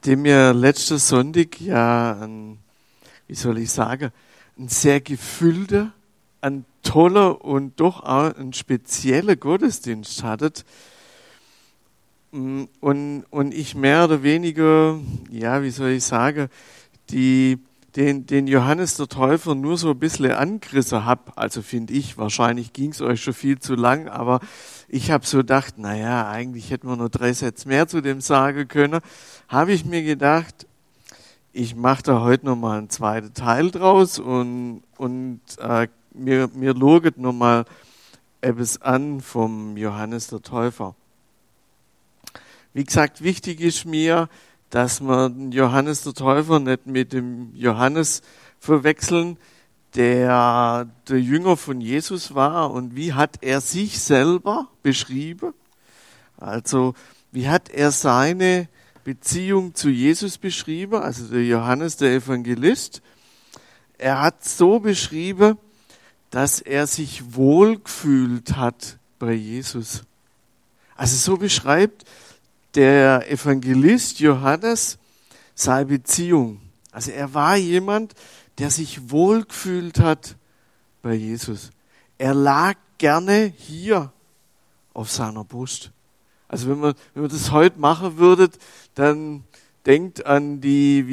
Nachdem wir letzten Sonntag ein sehr gefüllter, ein toller und doch auch ein spezieller Gottesdienst hattet und ich mehr oder weniger, den Johannes der Täufer nur so ein bisschen angerissen habe, also finde ich, wahrscheinlich ging es euch schon viel zu lang, aber ich habe so gedacht, eigentlich hätten wir noch 3 Sätze mehr zu dem sagen können, habe ich mir gedacht, ich mache da heute nochmal einen zweiten Teil draus und mir schaut nochmal etwas an vom Johannes der Täufer. Wie gesagt, wichtig ist mir, dass wir den Johannes der Täufer nicht mit dem Johannes verwechseln, der Jünger von Jesus war. Und wie hat er sich selber beschrieben? Also, wie hat er seine Beziehung zu Jesus beschrieben? Also der Johannes, der Evangelist. Er hat so beschrieben, dass er sich wohlgefühlt hat bei Jesus. Also so beschreibt der Evangelist Johannes seine Beziehung. Also er war jemand, der sich wohlgefühlt hat bei Jesus. Er lag gerne hier auf seiner Brust. Also wenn man das heute machen würde, dann denkt an die,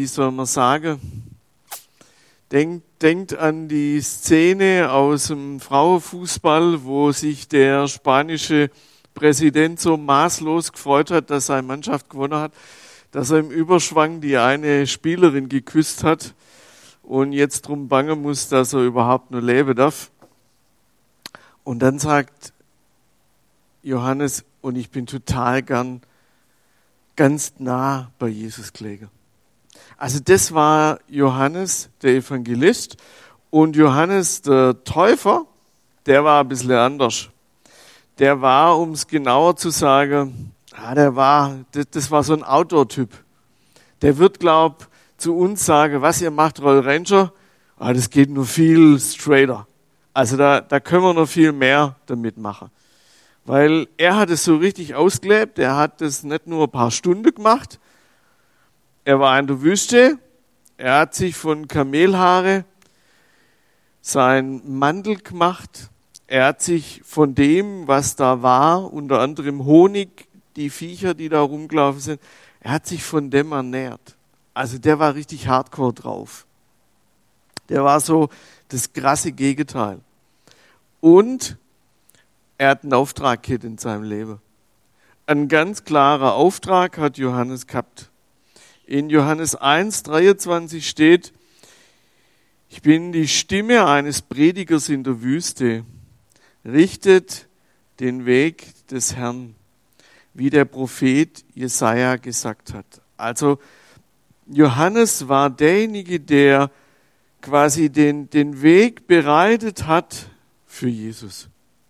denkt an die Szene aus dem Frauenfußball, wo sich der spanische Präsident so maßlos gefreut hat, dass seine Mannschaft gewonnen hat, dass er im Überschwang die eine Spielerin geküsst hat und jetzt drum bangen muss, dass er überhaupt nur leben darf. Und dann sagt Johannes, und ich bin total gern ganz nah bei Jesus gelegen. Also das war Johannes, der Evangelist, und Johannes, der Täufer, der war ein bisschen anders. Der war, um es genauer zu sagen, das war so ein Outdoor-Typ. Der wird, zu uns sagen, was ihr macht, Roll Ranger, das geht nur viel straighter. Also da können wir noch viel mehr damit machen. Weil er hat es so richtig ausgelebt, er hat es nicht nur ein paar Stunden gemacht, er war in der Wüste, er hat sich von Kamelhaare sein Mantel gemacht, er hat sich von dem, was da war, unter anderem Honig, die Viecher, die da rumgelaufen sind, er hat sich von dem ernährt. Also der war richtig hardcore drauf. Der war so das krasse Gegenteil. Und er hat einen Auftrag gehabt in seinem Leben. Ein ganz klarer Auftrag hat Johannes gehabt. In Johannes 1,23 steht, ich bin die Stimme eines Predigers in der Wüste. Richtet den Weg des Herrn, wie der Prophet Jesaja gesagt hat. Also Johannes war derjenige, der quasi den Weg bereitet hat für Jesus.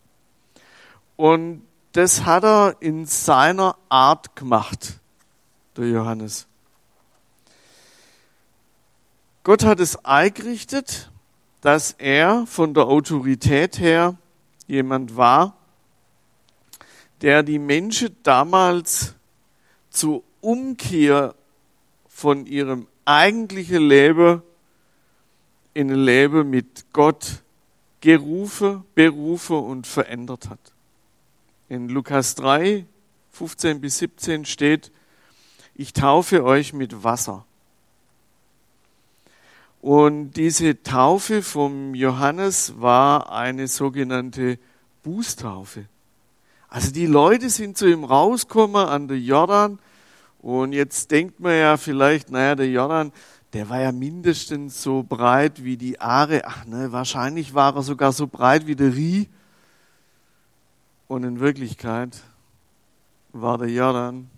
Und das hat er in seiner Art gemacht, der Johannes. Gott hat es eingerichtet, dass er von der Autorität her jemand war, der die Menschen damals zur Umkehr von ihrem eigentlichen Leben in ein Leben mit Gott berufen und verändert hat. In Lukas 3, 15 bis 17 steht, ich taufe euch mit Wasser. Und diese Taufe vom Johannes war eine sogenannte Bußtaufe. Also die Leute sind zu ihm rausgekommen an der Jordan und jetzt denkt man ja vielleicht, der Jordan, der war ja mindestens so breit wie die Aare. Wahrscheinlich war er sogar so breit wie der Rie. Und in Wirklichkeit war der Jordan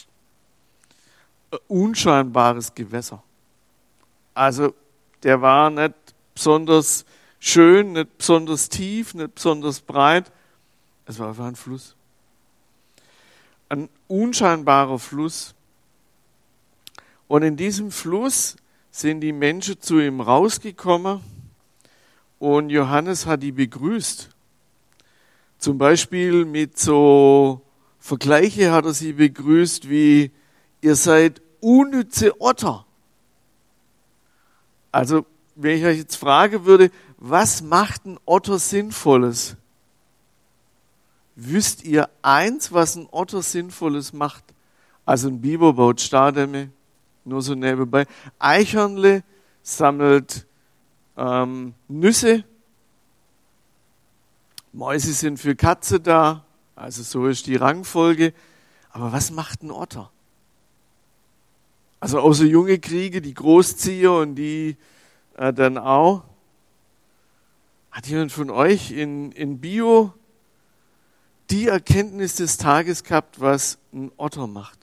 ein unscheinbares Gewässer. Also der war nicht besonders schön, nicht besonders tief, nicht besonders breit. Es war einfach ein Fluss. Ein unscheinbarer Fluss. Und in diesem Fluss sind die Menschen zu ihm rausgekommen und Johannes hat die begrüßt. Zum Beispiel mit so Vergleiche hat er sie begrüßt wie, ihr seid unnütze Otter. Also, wenn ich euch jetzt fragen würde, was macht ein Otter Sinnvolles? Wüsst ihr eins, was ein Otter Sinnvolles macht? Also ein Biber baut Stardämme, nur so nebenbei. Eichhörnle sammelt Nüsse. Mäuse sind für Katze da, also so ist die Rangfolge. Aber was macht ein Otter? Also außer junge Kriege, die Großzieher und die dann auch. Hat jemand von euch in Bio die Erkenntnis des Tages gehabt, was ein Otter macht?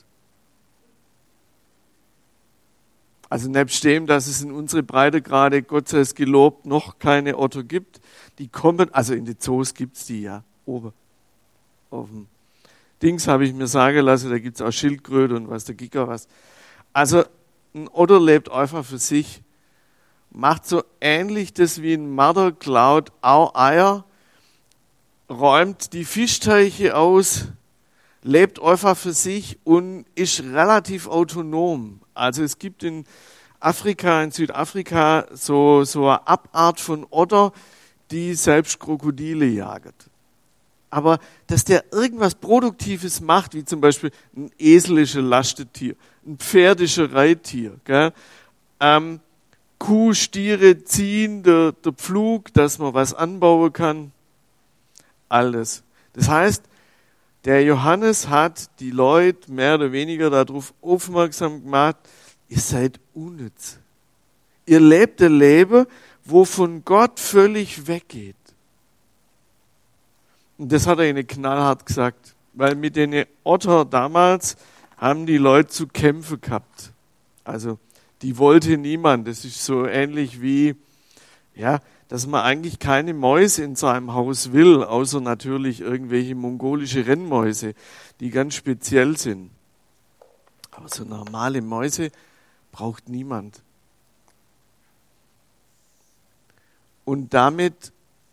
Also nebst dem, dass es in unsere Breitegrade, Gott sei es gelobt, noch keine Otter gibt, die kommen, also in den Zoos gibt es die ja, oben auf dem Dings habe ich mir sagen lassen, da gibt es auch Schildkröte und was der Giga was. Also ein Otter lebt einfach für sich, macht so ähnlich das wie ein Marder, klaut auch Eier, räumt die Fischteiche aus, lebt einfach für sich und ist relativ autonom. Also es gibt in Südafrika so eine Abart von Otter, die selbst Krokodile jagt. Aber dass der irgendwas Produktives macht, wie zum Beispiel ein Esel ist ein Lastetier, ein Pferd ist ein Reittier, gell? Kuh, Stiere ziehen, der Pflug, dass man was anbauen kann, alles. Das heißt, der Johannes hat die Leute mehr oder weniger darauf aufmerksam gemacht, ihr seid unnütz. Ihr lebt ein Leben, wo von Gott völlig weggeht. Und das hat er ihnen knallhart gesagt, weil mit den Otter damals haben die Leute zu kämpfen gehabt. Also die wollte niemand. Das ist so ähnlich wie, ja, dass man eigentlich keine Mäuse in seinem Haus will, außer natürlich irgendwelche mongolische Rennmäuse, die ganz speziell sind. Aber so normale Mäuse braucht niemand. Und damit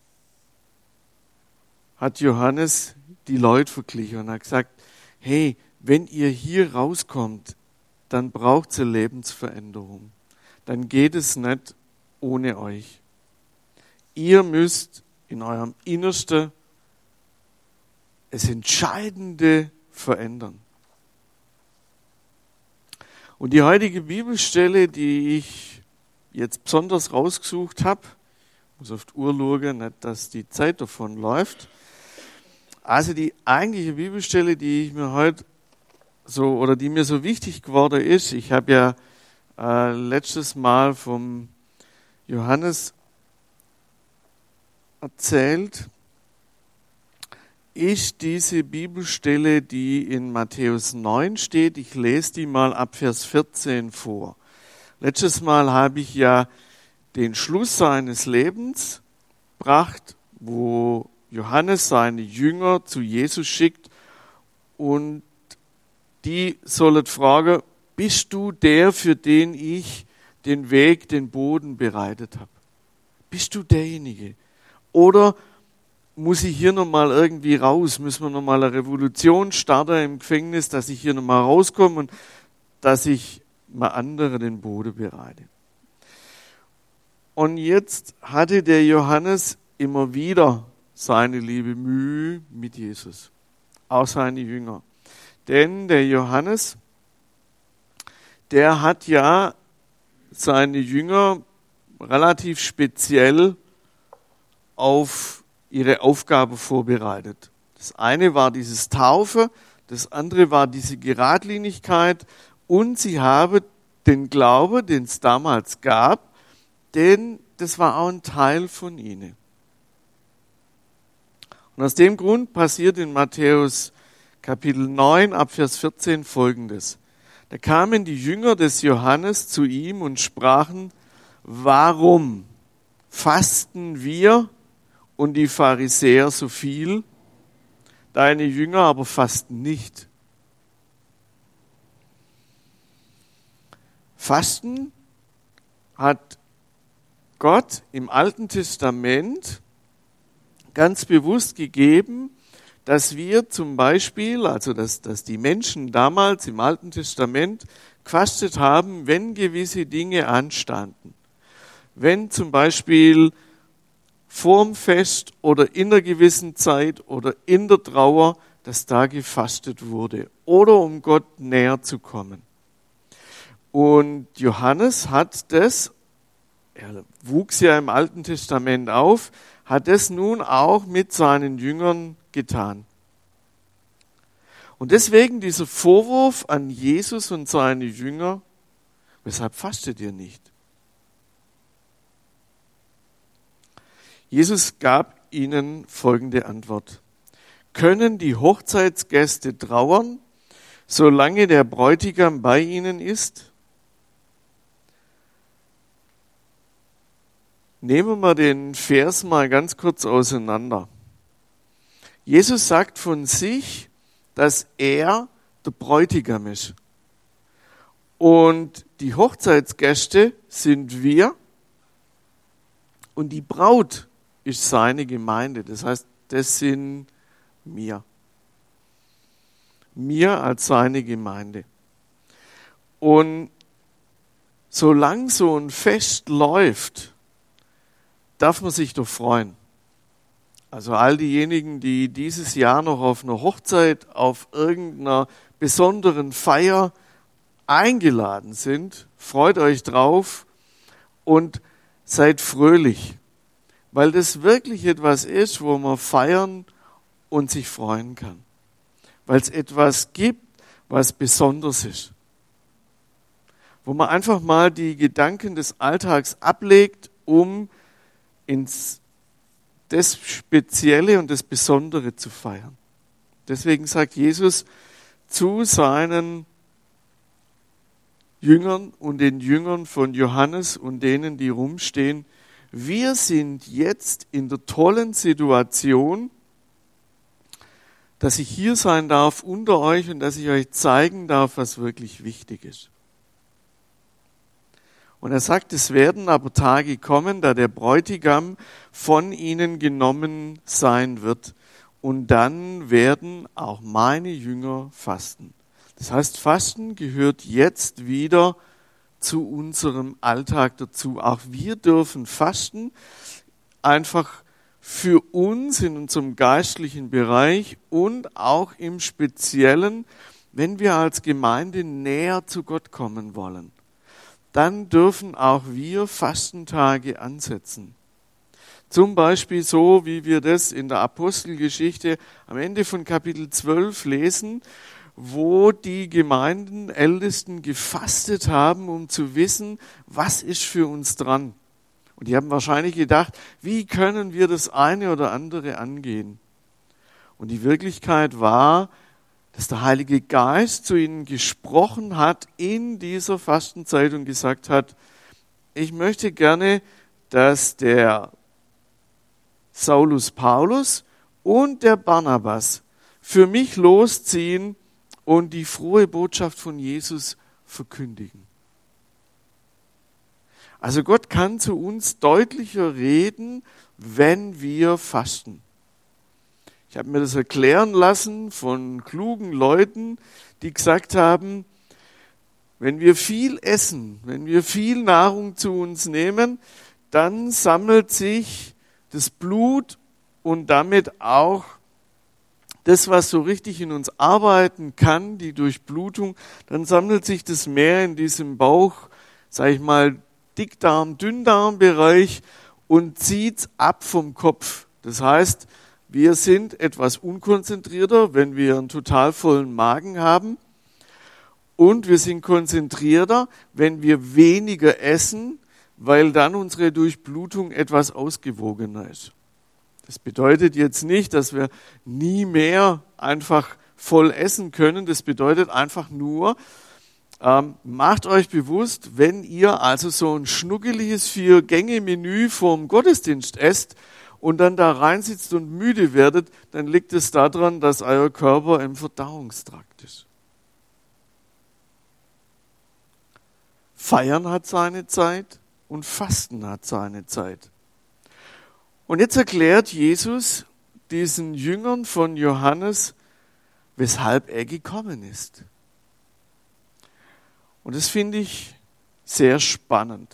hat Johannes die Leute verglichen und hat gesagt, hey, wenn ihr hier rauskommt, dann braucht es eine Lebensveränderung. Dann geht es nicht ohne euch. Ihr müsst in eurem Innersten das Entscheidende verändern. Und die heutige Bibelstelle, die ich jetzt besonders rausgesucht habe, muss auf die Uhr schauen, nicht, dass die Zeit davon läuft. Also die eigentliche Bibelstelle, die ich mir heute so, oder die mir so wichtig geworden ist, ich habe ja letztes Mal vom Johannes erzählt, ist diese Bibelstelle, die in Matthäus 9 steht. Ich lese die mal ab Vers 14 vor. Letztes Mal habe ich ja den Schluss seines Lebens gebracht, wo Johannes seine Jünger zu Jesus schickt und die sollen fragen, bist du der, für den ich den Weg, den Boden bereitet habe? Bist du derjenige? Oder muss ich hier nochmal irgendwie raus? Müssen wir nochmal eine Revolution starten im Gefängnis, dass ich hier nochmal rauskomme und dass ich mal andere den Boden bereite? Und jetzt hatte der Johannes immer wieder seine liebe Mühe mit Jesus, auch seine Jünger. Denn der Johannes, der hat ja seine Jünger relativ speziell auf ihre Aufgabe vorbereitet. Das eine war dieses Taufe, das andere war diese Geradlinigkeit und sie haben den Glaube, den es damals gab, denn das war auch ein Teil von ihnen. Und aus dem Grund passiert in Matthäus Kapitel 9 ab Vers 14 Folgendes. Da kamen die Jünger des Johannes zu ihm und sprachen, warum fasten wir und die Pharisäer so viel, deine Jünger aber fasten nicht? Fasten hat Gott im Alten Testament ganz bewusst gegeben, dass wir zum Beispiel, also dass die Menschen damals im Alten Testament gefastet haben, wenn gewisse Dinge anstanden. Wenn zum Beispiel vorm Fest oder in einer gewissen Zeit oder in der Trauer, dass da gefastet wurde oder um Gott näher zu kommen. Und Johannes hat das, er wuchs ja im Alten Testament auf, hat das nun auch mit seinen Jüngern getan. Und deswegen dieser Vorwurf an Jesus und seine Jünger, weshalb fastet ihr nicht? Jesus gab ihnen folgende Antwort. Können die Hochzeitsgäste trauern, solange der Bräutigam bei ihnen ist? Nehmen wir den Vers mal ganz kurz auseinander. Jesus sagt von sich, dass er der Bräutigam ist. Und die Hochzeitsgäste sind wir und die Braut ist seine Gemeinde. Das heißt, das sind wir. Wir als seine Gemeinde. Und solange so ein Fest läuft, darf man sich doch freuen. Also all diejenigen, die dieses Jahr noch auf einer Hochzeit, auf irgendeiner besonderen Feier eingeladen sind, freut euch drauf und seid fröhlich. Weil das wirklich etwas ist, wo man feiern und sich freuen kann. Weil es etwas gibt, was besonders ist. Wo man einfach mal die Gedanken des Alltags ablegt, um ins das Spezielle und das Besondere zu feiern. Deswegen sagt Jesus zu seinen Jüngern und den Jüngern von Johannes und denen, die rumstehen, wir sind jetzt in der tollen Situation, dass ich hier sein darf unter euch und dass ich euch zeigen darf, was wirklich wichtig ist. Und er sagt, es werden aber Tage kommen, da der Bräutigam von ihnen genommen sein wird. Und dann werden auch meine Jünger fasten. Das heißt, Fasten gehört jetzt wieder zu unserem Alltag dazu. Auch wir dürfen fasten, einfach für uns in unserem geistlichen Bereich und auch im Speziellen, wenn wir als Gemeinde näher zu Gott kommen wollen. Dann dürfen auch wir Fastentage ansetzen. Zum Beispiel so, wie wir das in der Apostelgeschichte am Ende von Kapitel 12 lesen, wo die Gemeindenältesten gefastet haben, um zu wissen, was ist für uns dran. Und die haben wahrscheinlich gedacht, wie können wir das eine oder andere angehen? Und die Wirklichkeit war, dass der Heilige Geist zu ihnen gesprochen hat in dieser Fastenzeit und gesagt hat, ich möchte gerne, dass der Saulus Paulus und der Barnabas für mich losziehen und die frohe Botschaft von Jesus verkündigen. Also Gott kann zu uns deutlicher reden, wenn wir fasten. Ich habe mir das erklären lassen von klugen Leuten, die gesagt haben, wenn wir viel essen, wenn wir viel Nahrung zu uns nehmen, dann sammelt sich das Blut und damit auch das, was so richtig in uns arbeiten kann, die Durchblutung, dann sammelt sich das mehr in diesem Bauch, sage ich mal, Dickdarm, Dünndarmbereich und zieht's ab vom Kopf. Das heißt, wir sind etwas unkonzentrierter, wenn wir einen total vollen Magen haben. Und wir sind konzentrierter, wenn wir weniger essen, weil dann unsere Durchblutung etwas ausgewogener ist. Das bedeutet jetzt nicht, dass wir nie mehr einfach voll essen können. Das bedeutet einfach nur, macht euch bewusst, wenn ihr also so ein schnuckeliges 4-Gänge-Menü vorm Gottesdienst esst und dann da reinsitzt und müde werdet, dann liegt es daran, dass euer Körper im Verdauungstrakt ist. Feiern hat seine Zeit und Fasten hat seine Zeit. Und jetzt erklärt Jesus diesen Jüngern von Johannes, weshalb er gekommen ist. Und das finde ich sehr spannend.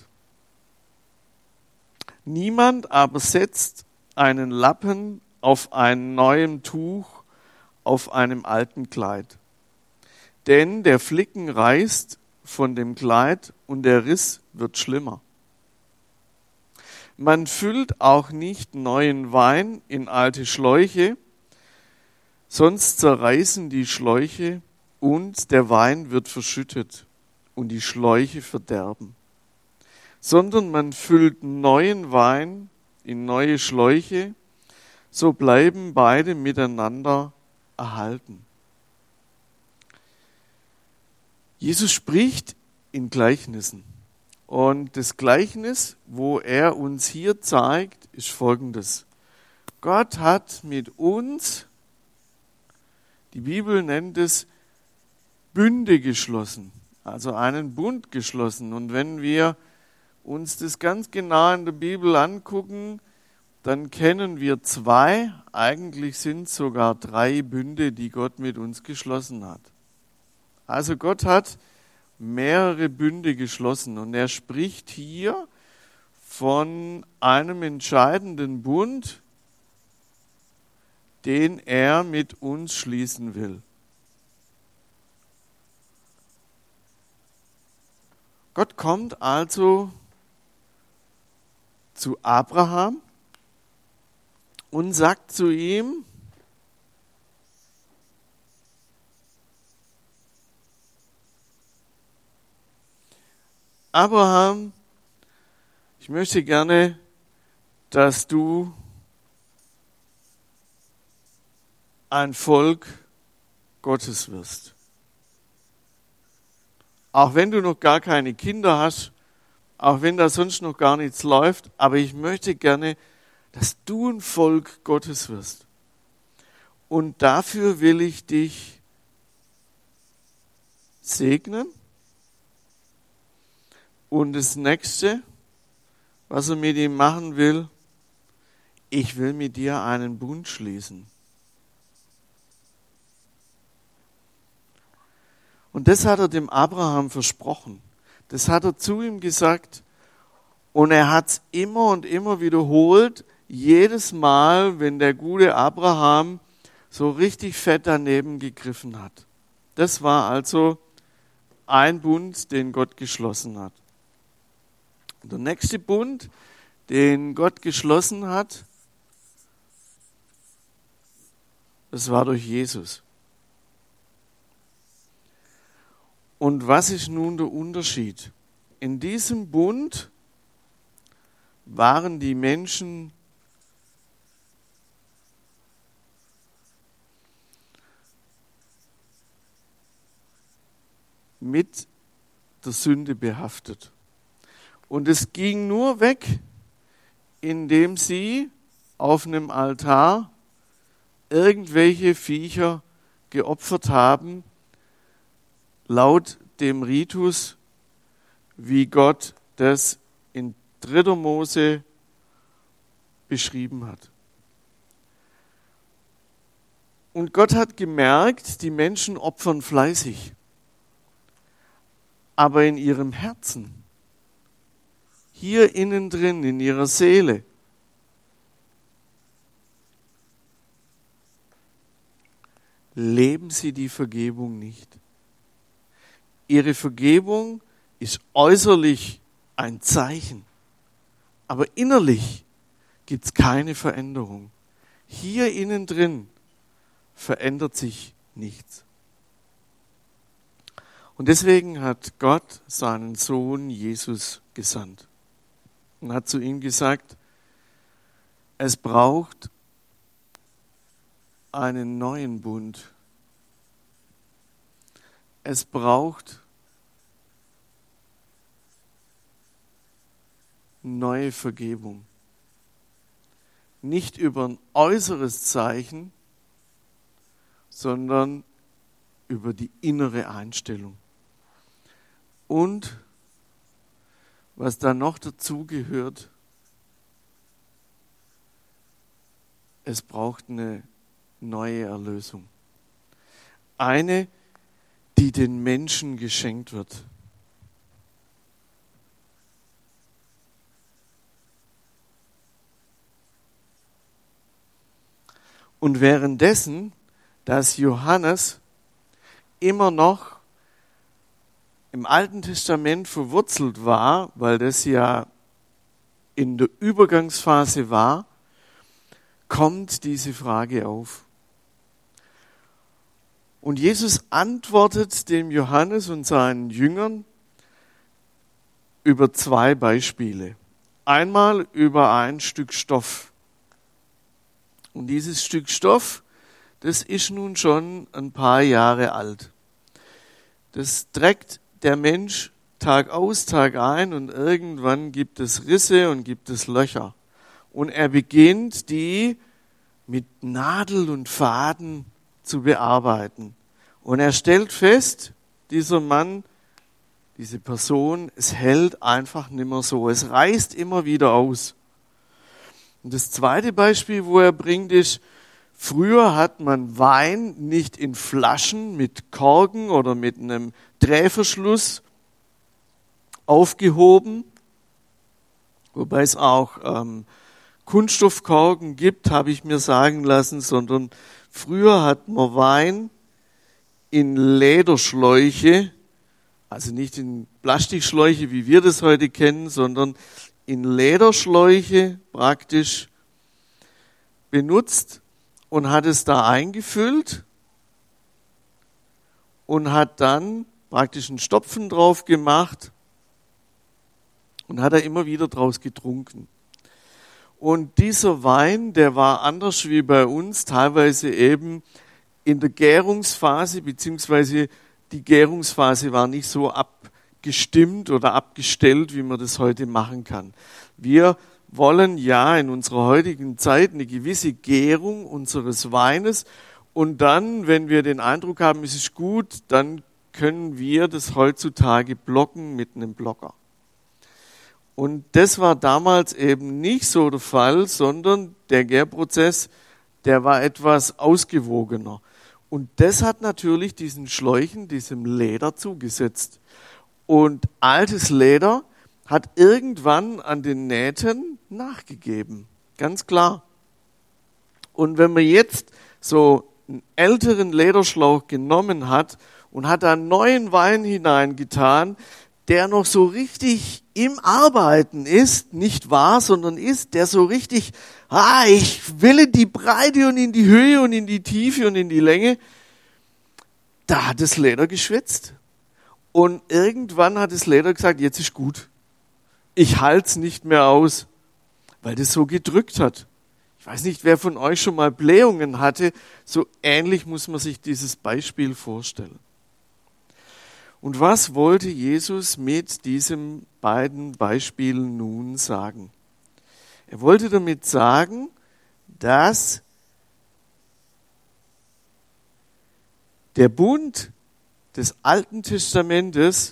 Niemand aber setzt einen Lappen auf einem neuen Tuch, auf einem alten Kleid. Denn der Flicken reißt von dem Kleid und der Riss wird schlimmer. Man füllt auch nicht neuen Wein in alte Schläuche, sonst zerreißen die Schläuche und der Wein wird verschüttet und die Schläuche verderben. Sondern man füllt neuen Wein in neue Schläuche, so bleiben beide miteinander erhalten. Jesus spricht in Gleichnissen. Und das Gleichnis, wo er uns hier zeigt, ist folgendes. Gott hat mit uns, die Bibel nennt es Bünde geschlossen, also einen Bund geschlossen. Und wenn wir uns das ganz genau in der Bibel angucken, dann kennen wir 2, eigentlich sind es sogar 3 Bünde, die Gott mit uns geschlossen hat. Also Gott hat mehrere Bünde geschlossen und er spricht hier von einem entscheidenden Bund, den er mit uns schließen will. Gott kommt also zu Abraham und sagt zu ihm, Abraham, ich möchte gerne, dass du ein Volk Gottes wirst. Auch wenn du noch gar keine Kinder hast, auch wenn da sonst noch gar nichts läuft, aber ich möchte gerne, dass du ein Volk Gottes wirst. Und dafür will ich dich segnen. Und das Nächste, was er mit ihm machen will, ich will mit dir einen Bund schließen. Und das hat er dem Abraham versprochen. Das hat er zu ihm gesagt. Und er hat es immer und immer wiederholt, jedes Mal, wenn der gute Abraham so richtig fett daneben gegriffen hat. Das war also ein Bund, den Gott geschlossen hat. Der nächste Bund, den Gott geschlossen hat, das war durch Jesus. Und was ist nun der Unterschied? In diesem Bund waren die Menschen mit der Sünde behaftet. Und es ging nur weg, indem sie auf einem Altar irgendwelche Viecher geopfert haben, laut dem Ritus, wie Gott das in 3. Mose beschrieben hat. Und Gott hat gemerkt, die Menschen opfern fleißig, aber in ihrem Herzen, hier innen drin, in ihrer Seele, leben sie die Vergebung nicht. Ihre Vergebung ist äußerlich ein Zeichen, aber innerlich gibt es keine Veränderung. Hier innen drin verändert sich nichts. Und deswegen hat Gott seinen Sohn Jesus gesandt und hat zu ihm gesagt, es braucht einen neuen Bund. Es braucht neue Vergebung. Nicht über ein äußeres Zeichen, sondern über die innere Einstellung. Und was da noch dazu gehört, es braucht eine neue Erlösung. Eine, die den Menschen geschenkt wird. Und währenddessen, dass Johannes immer noch im Alten Testament verwurzelt war, weil das ja in der Übergangsphase war, kommt diese Frage auf. Und Jesus antwortet dem Johannes und seinen Jüngern über 2 Beispiele. Einmal über ein Stück Stoff. Und dieses Stück Stoff, das ist nun schon ein paar Jahre alt. Das trägt der Mensch Tag aus, Tag ein und irgendwann gibt es Risse und gibt es Löcher. Und er beginnt, die mit Nadel und Faden zu bearbeiten. Und er stellt fest, dieser Mann, diese Person, es hält einfach nimmer so. Es reißt immer wieder aus. Und das zweite Beispiel, wo er bringt, ist, früher hat man Wein nicht in Flaschen mit Korken oder mit einem Drehverschluss aufgehoben, wobei es auch Kunststoffkorken gibt, habe ich mir sagen lassen, sondern früher hat man Wein in Lederschläuche, also nicht in Plastikschläuche, wie wir das heute kennen, sondern in Lederschläuche praktisch benutzt und hat es da eingefüllt und hat dann praktisch einen Stopfen drauf gemacht und hat er immer wieder draus getrunken. Und dieser Wein, der war anders wie bei uns, teilweise eben in der Gärungsphase, beziehungsweise die Gärungsphase war nicht so abgestimmt oder abgestellt, wie man das heute machen kann. Wir wollen ja in unserer heutigen Zeit eine gewisse Gärung unseres Weines und dann, wenn wir den Eindruck haben, es ist gut, dann können wir das heutzutage blocken mit einem Blocker. Und das war damals eben nicht so der Fall, sondern der Gärprozess, der war etwas ausgewogener. Und das hat natürlich diesen Schläuchen, diesem Leder zugesetzt. Und altes Leder hat irgendwann an den Nähten nachgegeben. Ganz klar. Und wenn man jetzt so einen älteren Lederschlauch genommen hat und hat da neuen Wein hineingetan, der noch so richtig im Arbeiten ist, nicht wahr, sondern ist, der so richtig, ich will in die Breite und in die Höhe und in die Tiefe und in die Länge, da hat das Leder geschwitzt. Und irgendwann hat das Leder gesagt, jetzt ist gut. Ich halte es nicht mehr aus, weil das so gedrückt hat. Ich weiß nicht, wer von euch schon mal Blähungen hatte, so ähnlich muss man sich dieses Beispiel vorstellen. Und was wollte Jesus mit diesen beiden Beispielen nun sagen? Er wollte damit sagen, dass der Bund des Alten Testamentes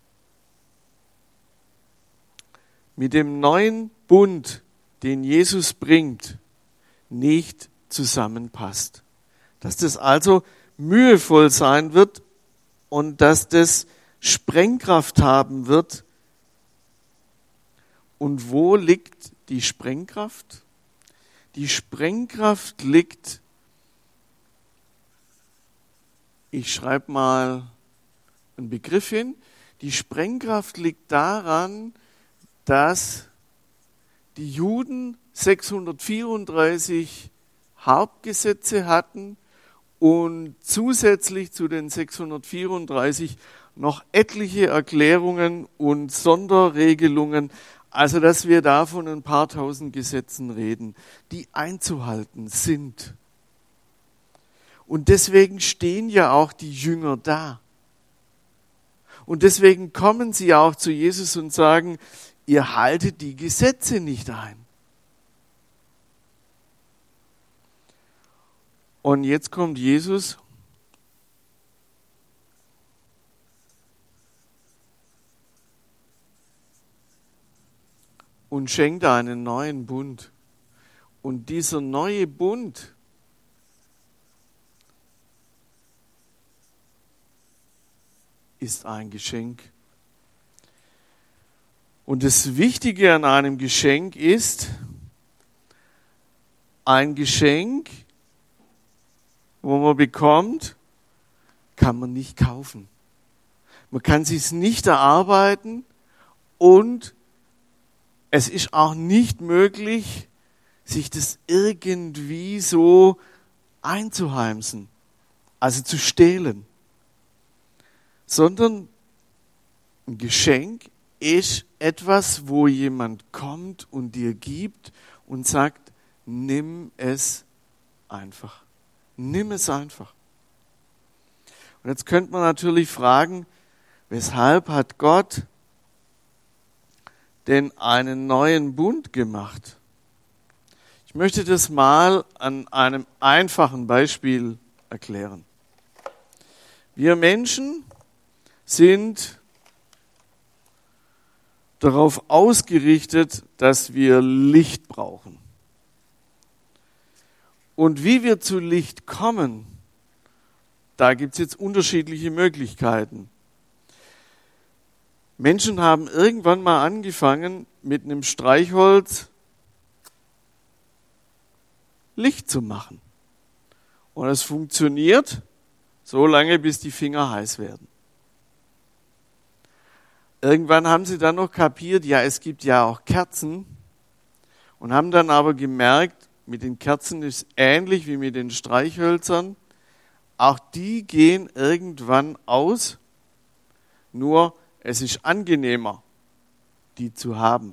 mit dem neuen Bund, den Jesus bringt, nicht zusammenpasst. Dass das also mühevoll sein wird und dass das Sprengkraft haben wird. Und wo liegt die Sprengkraft? Die Sprengkraft liegt, ich schreibe mal einen Begriff hin, die Sprengkraft liegt daran, dass die Juden 634 Hauptgesetze hatten und zusätzlich zu den 634 noch etliche Erklärungen und Sonderregelungen, also dass wir da von ein paar tausend Gesetzen reden, die einzuhalten sind. Und deswegen stehen ja auch die Jünger da. Und deswegen kommen sie auch zu Jesus und sagen, ihr haltet die Gesetze nicht ein. Und jetzt kommt Jesus und schenkt einen neuen Bund. Und dieser neue Bund ist ein Geschenk. Und das Wichtige an einem Geschenk ist, ein Geschenk wo man bekommt, kann man nicht kaufen. Man kann sich's nicht erarbeiten und es ist auch nicht möglich, sich das irgendwie so einzuheimsen, also zu stehlen, sondern ein Geschenk ist etwas, wo jemand kommt und dir gibt und sagt, nimm es einfach. Nimm es einfach. Und jetzt könnte man natürlich fragen, weshalb hat Gott denn einen neuen Bund gemacht? Ich möchte das mal an einem einfachen Beispiel erklären. Wir Menschen sind darauf ausgerichtet, dass wir Licht brauchen. Und wie wir zu Licht kommen, da gibt es jetzt unterschiedliche Möglichkeiten. Menschen haben irgendwann mal angefangen, mit einem Streichholz Licht zu machen. Und es funktioniert so lange, bis die Finger heiß werden. Irgendwann haben sie dann noch kapiert, ja, es gibt ja auch Kerzen und haben dann aber gemerkt, mit den Kerzen ist es ähnlich wie mit den Streichhölzern. Auch die gehen irgendwann aus, nur es ist angenehmer, die zu haben.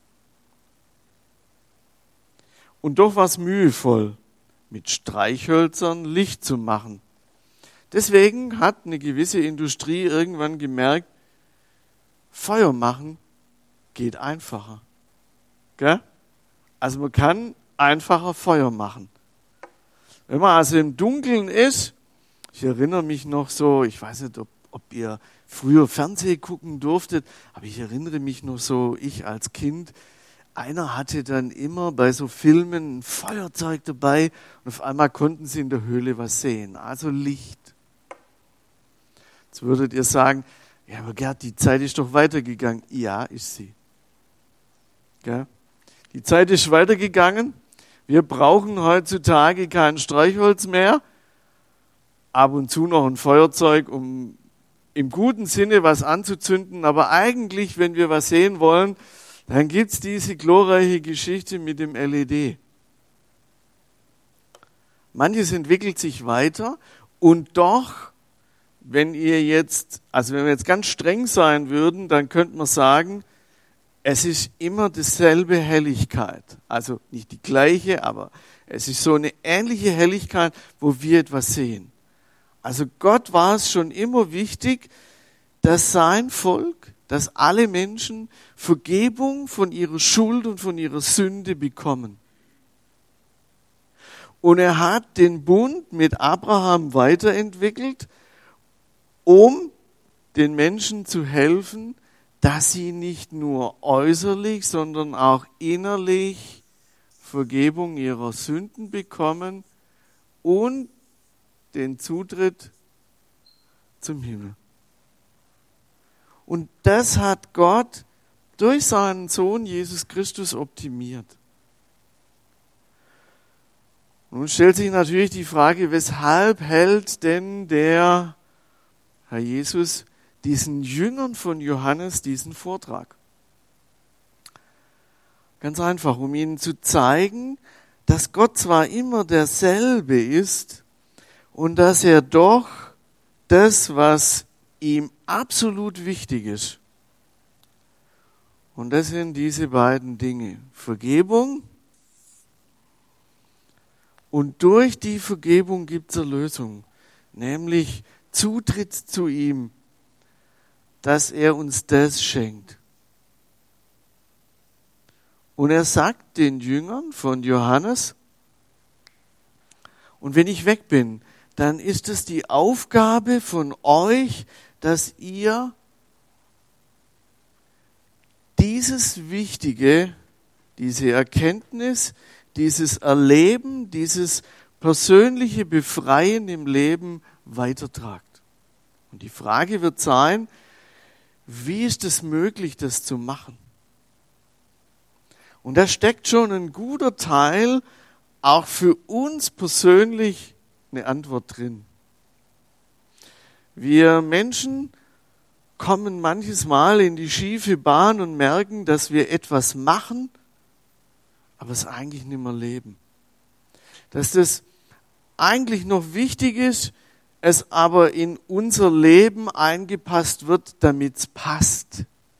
Und doch war es mühevoll, mit Streichhölzern Licht zu machen. Deswegen hat eine gewisse Industrie irgendwann gemerkt, Feuer machen geht einfacher. Gell? Also man kann einfacher Feuer machen. Wenn man also im Dunkeln ist, ich erinnere mich noch so, ich weiß nicht, ob ihr früher Fernsehen gucken durftet, aber ich erinnere mich noch so, ich als Kind, einer hatte dann immer bei so Filmen ein Feuerzeug dabei und auf einmal konnten sie in der Höhle was sehen, also Licht. Jetzt würdet ihr sagen, ja, aber Gerd, die Zeit ist doch weitergegangen. Ja, ist sie. Gell? Die Zeit ist weitergegangen. Wir brauchen heutzutage kein Streichholz mehr. Ab und zu noch ein Feuerzeug, um im guten Sinne was anzuzünden. Aber eigentlich, wenn wir was sehen wollen, dann gibt's diese glorreiche Geschichte mit dem LED. Manches entwickelt sich weiter und doch, wenn wir jetzt ganz streng sein würden, dann könnte man sagen, es ist immer dieselbe Helligkeit. Also nicht die gleiche, aber es ist so eine ähnliche Helligkeit, wo wir etwas sehen. Also Gott war es schon immer wichtig, dass sein Volk, dass alle Menschen Vergebung von ihrer Schuld und von ihrer Sünde bekommen. Und er hat den Bund mit Abraham weiterentwickelt, um den Menschen zu helfen, dass sie nicht nur äußerlich, sondern auch innerlich Vergebung ihrer Sünden bekommen und den Zutritt zum Himmel. Und das hat Gott durch seinen Sohn Jesus Christus optimiert. Nun stellt sich natürlich die Frage, weshalb hält denn der Herr Jesus diesen Jüngern von Johannes diesen Vortrag? Ganz einfach, um ihnen zu zeigen, dass Gott zwar immer derselbe ist und dass er doch das, was ihm absolut wichtig ist, und das sind diese beiden Dinge, Vergebung und durch die Vergebung gibt es Erlösung, nämlich Zutritt zu ihm, dass er uns das schenkt. Und er sagt den Jüngern von Johannes, und wenn ich weg bin, dann ist es die Aufgabe von euch, dass ihr dieses Wichtige, diese Erkenntnis, dieses Erleben, dieses persönliche Befreien im Leben weitertragt. Und die Frage wird sein, wie ist es möglich, das zu machen? Und da steckt schon ein guter Teil auch für uns persönlich eine Antwort drin. Wir Menschen kommen manches Mal in die schiefe Bahn und merken, dass wir etwas machen, aber es eigentlich nicht mehr leben. Dass das eigentlich noch wichtig ist, es aber in unser Leben eingepasst wird, damit es passt.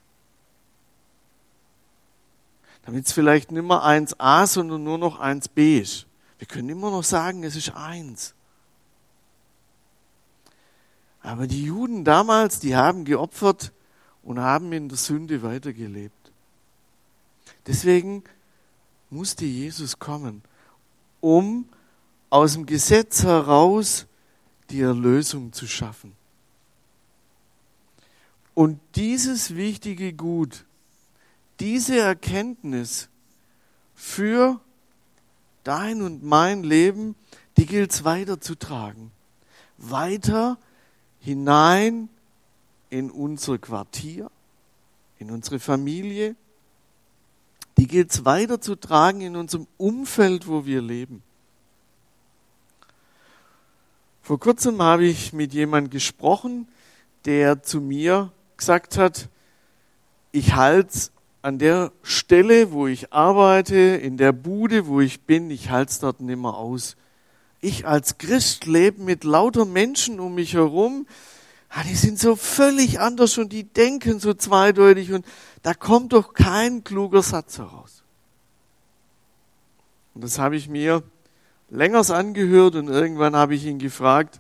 Damit es vielleicht nicht mehr 1a, sondern nur noch 1b ist. Wir können immer noch sagen, es ist 1. Aber die Juden damals, die haben geopfert und haben in der Sünde weitergelebt. Deswegen musste Jesus kommen, um aus dem Gesetz heraus die Erlösung zu schaffen. Und dieses wichtige Gut, diese Erkenntnis für dein und mein Leben, die gilt es weiterzutragen. Weiter hinein in unser Quartier, in unsere Familie. Die gilt es weiterzutragen in unserem Umfeld, wo wir leben. Vor kurzem habe ich mit jemandem gesprochen, der zu mir gesagt hat, ich halte es an der Stelle, wo ich arbeite, in der Bude, wo ich bin, ich halte es dort nicht mehr aus. Ich als Christ lebe mit lauter Menschen um mich herum, die sind so völlig anders und die denken so zweideutig und da kommt doch kein kluger Satz heraus. Und das habe ich mir längers angehört und irgendwann habe ich ihn gefragt,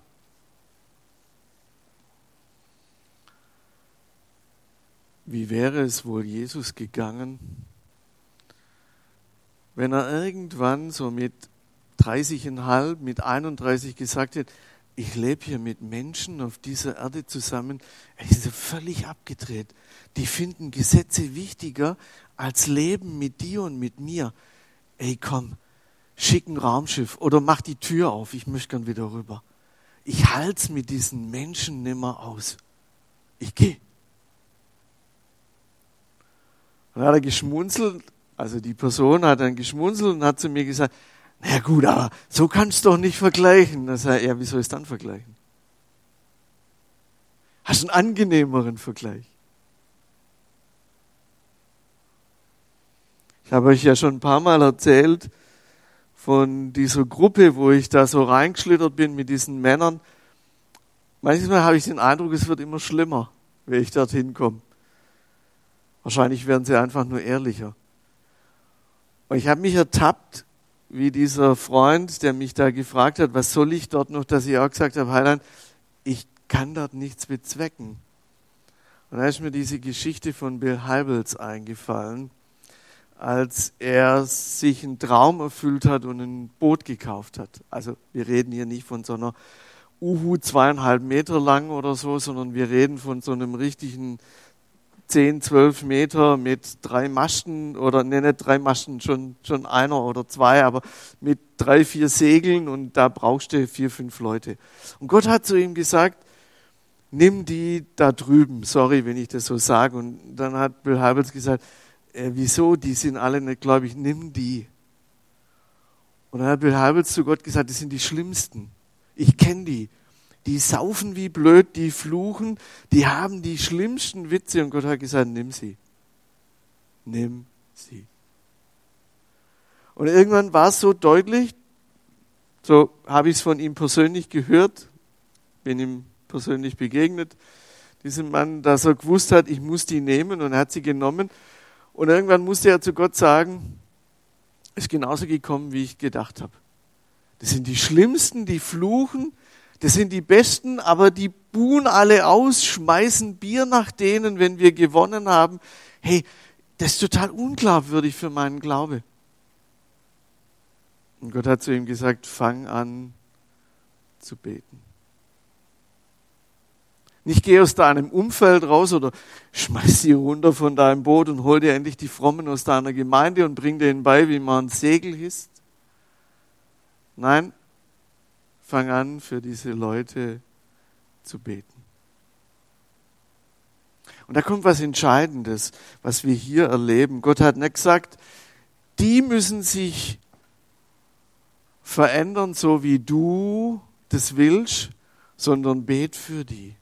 wie wäre es wohl Jesus gegangen, wenn er irgendwann so mit 30,5, mit 31 gesagt hätte, ich lebe hier mit Menschen auf dieser Erde zusammen, die sind völlig abgedreht. Die finden Gesetze wichtiger als Leben mit dir und mit mir. Ey, komm, schick ein Raumschiff oder mach die Tür auf, ich möchte gern wieder rüber. Ich halte es mit diesen Menschen nimmer aus. Ich gehe. Und dann hat er geschmunzelt, also die Person hat dann geschmunzelt und hat zu mir gesagt, na gut, aber so kannst du doch nicht vergleichen. Da sage ich, ja, wie soll ich es dann vergleichen? Hast du einen angenehmeren Vergleich? Ich habe euch ja schon ein paar Mal erzählt von dieser Gruppe, wo ich da so reingeschlittert bin mit diesen Männern. Manchmal habe ich den Eindruck, es wird immer schlimmer, wenn ich dorthin komme. Wahrscheinlich werden sie einfach nur ehrlicher. Und ich habe mich ertappt, wie dieser Freund, der mich da gefragt hat, was soll ich dort noch, dass ich auch gesagt habe, Heiland, ich kann dort nichts bezwecken. Und da ist mir diese Geschichte von Bill Hybels eingefallen, als er sich einen Traum erfüllt hat und ein Boot gekauft hat. Also wir reden hier nicht von so einer Uhu 2,5 Meter lang oder so, sondern wir reden von so einem richtigen 10, 12 Meter mit 3 Masten oder nicht 3 Masten, schon einer oder 2, aber mit 3, 4 Segeln und da brauchst du 4, 5 Leute. Und Gott hat zu ihm gesagt, nimm die da drüben, sorry, wenn ich das so sage. Und dann hat Bill Hybels gesagt, wieso, die sind alle nicht gläubig, nimm die. Und dann hat Bill Hybels zu Gott gesagt, das sind die Schlimmsten. Ich kenne die. Die saufen wie blöd, die fluchen, die haben die schlimmsten Witze. Und Gott hat gesagt, nimm sie. Nimm sie. Und irgendwann war es so deutlich, so habe ich es von ihm persönlich gehört, bin ihm persönlich begegnet, diesem Mann, dass er gewusst hat, ich muss die nehmen und er hat sie genommen. Und irgendwann musste er zu Gott sagen, es ist genauso gekommen, wie ich gedacht habe. Das sind die Schlimmsten, die fluchen, das sind die Besten, aber die buhen alle aus, schmeißen Bier nach denen, wenn wir gewonnen haben. Hey, das ist total unglaubwürdig für meinen Glaube. Und Gott hat zu ihm gesagt, fang an zu beten. Nicht geh aus deinem Umfeld raus oder schmeiß sie runter von deinem Boot und hol dir endlich die Frommen aus deiner Gemeinde und bring denen bei, wie man ein Segel hisst. Nein, fang an, für diese Leute zu beten. Und da kommt was Entscheidendes, was wir hier erleben. Gott hat nicht gesagt, die müssen sich verändern, so wie du das willst, sondern bet für die.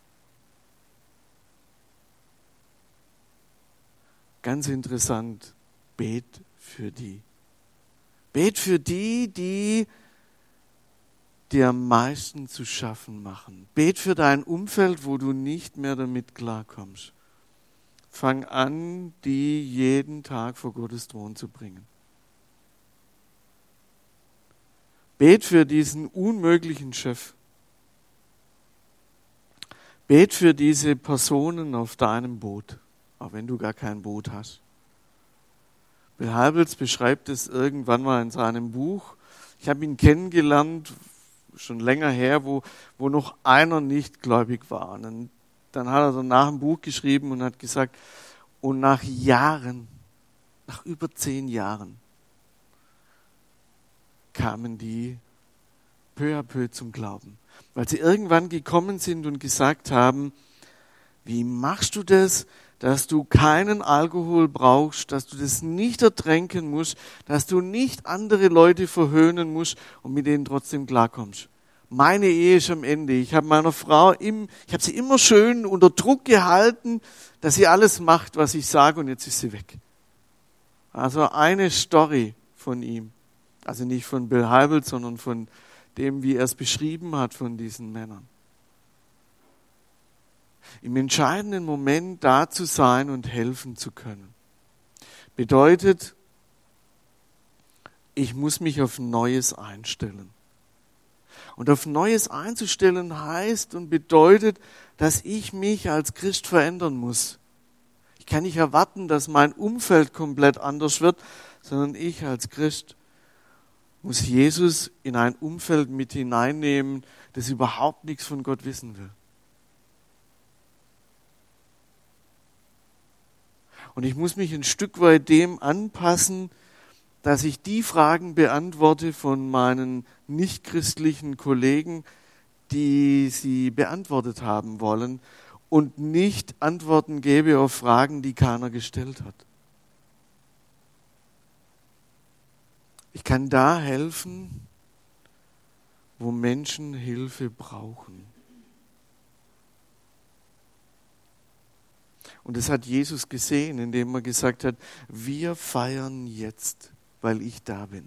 Ganz interessant, bet für die. Bet für die, die dir am meisten zu schaffen machen. Bet für dein Umfeld, wo du nicht mehr damit klarkommst. Fang an, die jeden Tag vor Gottes Thron zu bringen. Bet für diesen unmöglichen Chef. Bet für diese Personen auf deinem Boot, auch wenn du gar kein Boot hast. Bill Hybels beschreibt es irgendwann mal in seinem Buch. Ich habe ihn kennengelernt, schon länger her, wo noch einer nicht gläubig war. Und dann hat er danach ein Buch geschrieben und hat gesagt, und nach Jahren, nach über 10 Jahren, kamen die peu à peu zum Glauben. Weil sie irgendwann gekommen sind und gesagt haben, wie machst du das, dass du keinen Alkohol brauchst, dass du das nicht ertränken musst, dass du nicht andere Leute verhöhnen musst und mit denen trotzdem klarkommst. Meine Ehe ist am Ende. Ich habe meiner Frau, ich habe sie immer schön unter Druck gehalten, dass sie alles macht, was ich sage, und jetzt ist sie weg. Also eine Story von ihm. Also nicht von Bill Hybels, sondern von dem, wie er es beschrieben hat von diesen Männern. Im entscheidenden Moment da zu sein und helfen zu können. Bedeutet, ich muss mich auf Neues einstellen. Und auf Neues einzustellen heißt und bedeutet, dass ich mich als Christ verändern muss. Ich kann nicht erwarten, dass mein Umfeld komplett anders wird, sondern ich als Christ muss Jesus in ein Umfeld mit hineinnehmen, das überhaupt nichts von Gott wissen will. Und ich muss mich ein Stück weit dem anpassen, dass ich die Fragen beantworte von meinen nichtchristlichen Kollegen, die sie beantwortet haben wollen, und nicht Antworten gebe auf Fragen, die keiner gestellt hat. Ich kann da helfen, wo Menschen Hilfe brauchen. Und das hat Jesus gesehen, indem er gesagt hat, wir feiern jetzt, weil ich da bin.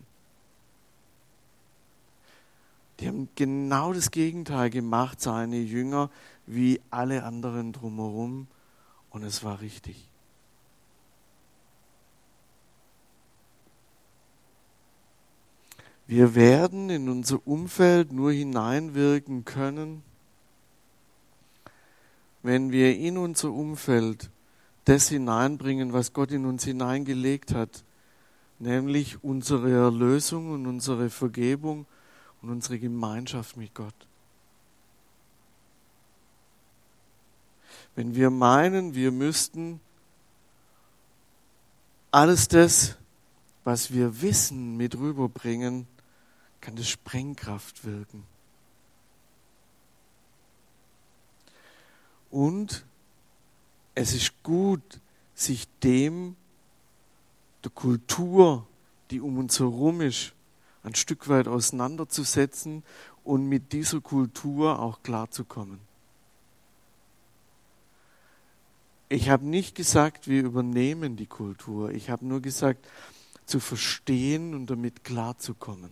Die haben genau das Gegenteil gemacht, seine Jünger, wie alle anderen drumherum. Und es war richtig. Wir werden in unser Umfeld nur hineinwirken können, wenn wir in unser Umfeld das hineinbringen, was Gott in uns hineingelegt hat, nämlich unsere Erlösung und unsere Vergebung und unsere Gemeinschaft mit Gott. Wenn wir meinen, wir müssten alles das, was wir wissen, mit rüberbringen, kann das Sprengkraft wirken. Und es ist gut, sich der Kultur, die um uns herum ist, ein Stück weit auseinanderzusetzen und mit dieser Kultur auch klarzukommen. Ich habe nicht gesagt, wir übernehmen die Kultur. Ich habe nur gesagt, zu verstehen und damit klarzukommen.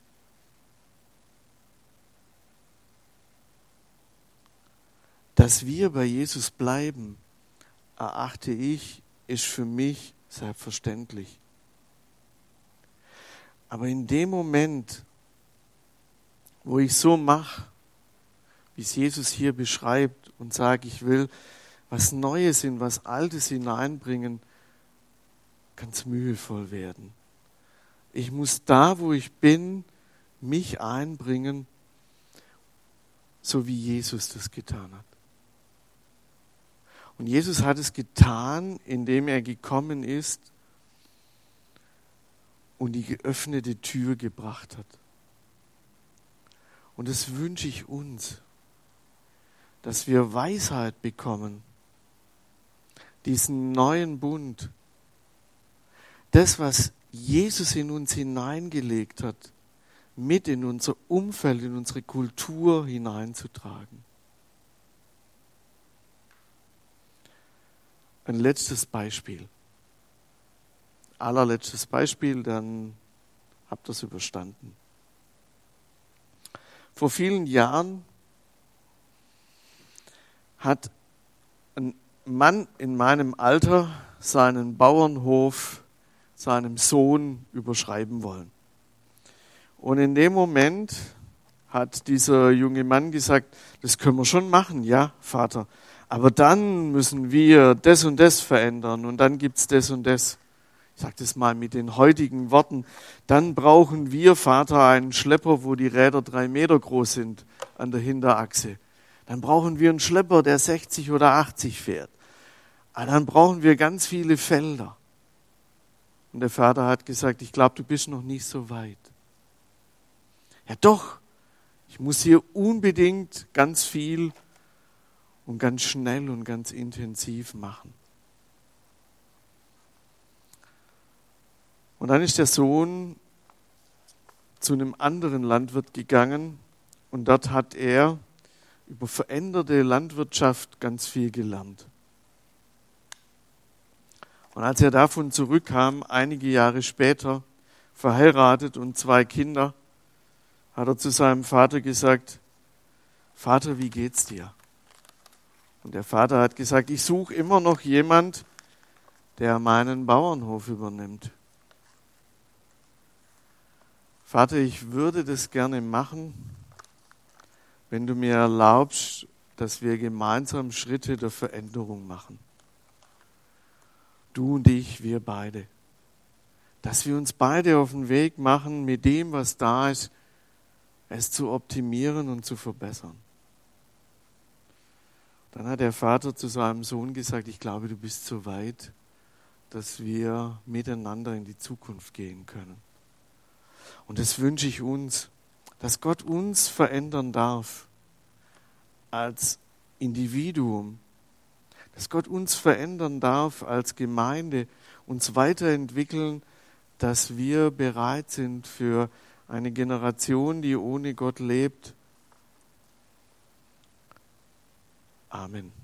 Dass wir bei Jesus bleiben, erachte ich, ist für mich selbstverständlich. Aber in dem Moment, wo ich so mache, wie es Jesus hier beschreibt und sage, ich will was Neues in was Altes hineinbringen, kann es mühevoll werden. Ich muss da, wo ich bin, mich einbringen, so wie Jesus das getan hat. Und Jesus hat es getan, indem er gekommen ist und die geöffnete Tür gebracht hat. Und das wünsche ich uns, dass wir Weisheit bekommen, diesen neuen Bund, das, was Jesus in uns hineingelegt hat, mit in unser Umfeld, in unsere Kultur hineinzutragen. Ein letztes Beispiel. Allerletztes Beispiel, dann habt ihr es überstanden. Vor vielen Jahren hat ein Mann in meinem Alter seinen Bauernhof seinem Sohn überschreiben wollen. Und in dem Moment hat dieser junge Mann gesagt, das können wir schon machen, ja, Vater. Aber dann müssen wir das und das verändern und dann gibt's das und das. Ich sage das mal mit den heutigen Worten. Dann brauchen wir, Vater, einen Schlepper, wo die Räder 3 Meter groß sind an der Hinterachse. Dann brauchen wir einen Schlepper, der 60 oder 80 fährt. Aber dann brauchen wir ganz viele Felder. Und der Vater hat gesagt, ich glaube, du bist noch nicht so weit. Ja doch, ich muss hier unbedingt ganz viel und ganz schnell und ganz intensiv machen. Und dann ist der Sohn zu einem anderen Landwirt gegangen und dort hat er über veränderte Landwirtschaft ganz viel gelernt. Und als er davon zurückkam, einige Jahre später, verheiratet und 2 Kinder, hat er zu seinem Vater gesagt, Vater, wie geht's dir? Und der Vater hat gesagt, ich suche immer noch jemand, der meinen Bauernhof übernimmt. Vater, ich würde das gerne machen, wenn du mir erlaubst, dass wir gemeinsam Schritte der Veränderung machen. Du und ich, wir beide. Dass wir uns beide auf den Weg machen, mit dem, was da ist, es zu optimieren und zu verbessern. Dann hat der Vater zu seinem Sohn gesagt, ich glaube, du bist so weit, dass wir miteinander in die Zukunft gehen können. Und das wünsche ich uns, dass Gott uns verändern darf als Individuum, dass Gott uns verändern darf als Gemeinde, uns weiterentwickeln, dass wir bereit sind für eine Generation, die ohne Gott lebt. Amen.